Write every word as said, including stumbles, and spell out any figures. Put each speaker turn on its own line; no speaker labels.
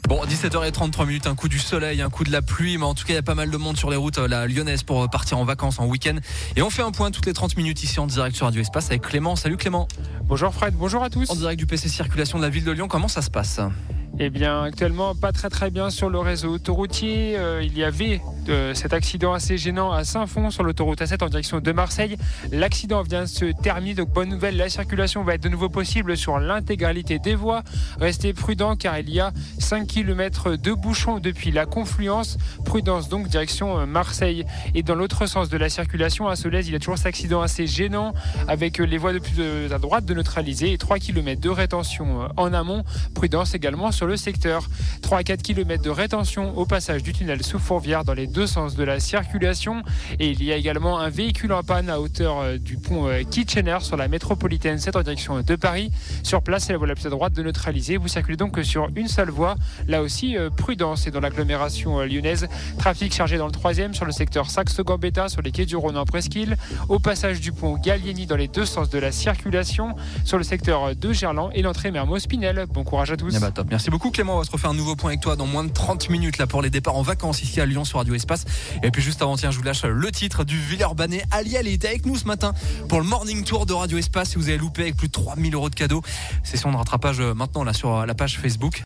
Bon, dix-sept heures trente-trois minutes, un coup du soleil, un coup de la pluie, mais en tout cas il y a pas mal de monde sur les routes la lyonnaise pour partir en vacances, en week-end. Et on fait un point toutes les trente minutes ici en direct sur Radio Espace avec Clément. Salut Clément.
Bonjour Fred, bonjour à tous.
En direct du P C Circulation de la ville de Lyon, comment ça se passe ?
Eh bien, actuellement, pas très très bien sur le réseau autoroutier. Euh, il y avait euh, cet accident assez gênant à Saint-Fond sur l'autoroute A sept en direction de Marseille. L'accident vient de se terminer, donc bonne nouvelle, la circulation va être de nouveau possible sur l'intégralité des voies. Restez prudents car il y a cinq kilomètres de bouchons depuis la confluence. Prudence donc, direction Marseille. Et dans l'autre sens de la circulation, à Solèze, il y a toujours cet accident assez gênant avec les voies de plus de, à droite de neutraliser et trois kilomètres de rétention en amont. Prudence également sur le secteur. trois à quatre kilomètres de rétention au passage du tunnel sous Fourvière dans les deux sens de la circulation. Et il y a également un véhicule en panne à hauteur du pont Kitchener sur la métropolitaine sept en direction de Paris. Sur place, c'est la voie la plus à droite de neutraliser. Vous circulez donc sur une seule voie. Là aussi, prudence. Et dans l'agglomération lyonnaise, trafic chargé dans le troisième sur le secteur Saxe-Gambetta sur les quais du Rhône en Presqu'île. Au passage du pont Gallieni dans les deux sens de la circulation sur le secteur de Gerland et l'entrée Mermoz-Pinel. Bon courage à tous.
Ah bah top. Merci beaucoup Clément, on va se refaire un nouveau point avec toi dans moins de trente minutes là pour les départs en vacances ici à Lyon sur Radio Espace. Et puis juste avant, tiens, je vous lâche le titre du Villeurbanais. Aliel était avec nous ce matin pour le Morning Tour de Radio Espace. Si vous avez loupé avec plus de trois mille euros de cadeaux, session de rattrapage maintenant là sur la page Facebook.